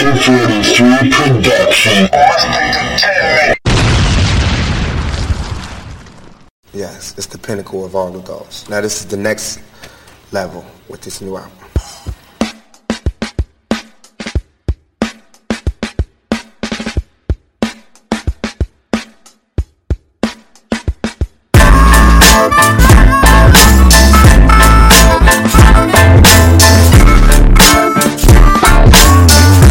1043 production. Yes, it's the pinnacle of all of those. Now this is the next level with this new album.